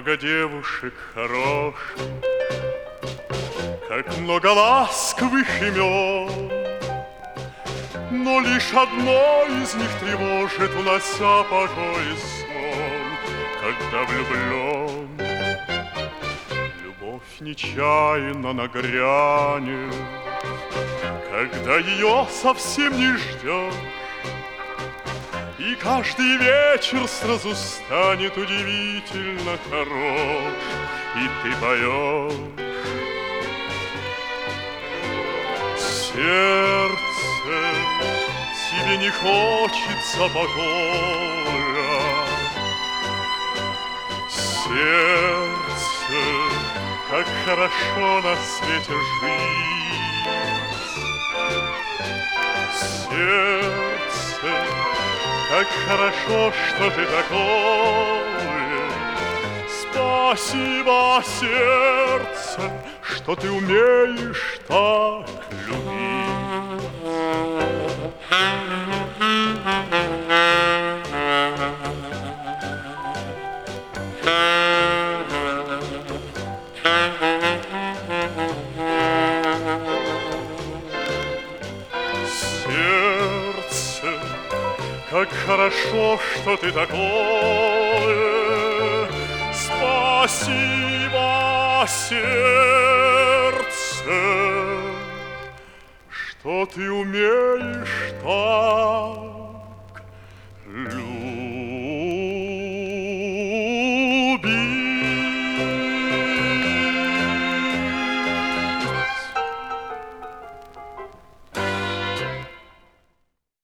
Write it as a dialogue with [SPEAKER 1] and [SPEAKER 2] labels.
[SPEAKER 1] много девушек хороших, как много ласковых имен, но лишь одно из них тревожит, унося покой и сон, когда влюблен. Любовь нечаянно нагрянет, когда ее совсем не ждешь, и каждый вечер сразу станет удивительно хорош, и ты поешь. Сердце, тебе не хочется покоя. Сердце, как хорошо на свете жить. Сердце, как хорошо, что ты такое. Спасибо, сердце, что ты умеешь так любить. Сердце, как хорошо, что ты такое. Спасибо, сердце, что ты умеешь так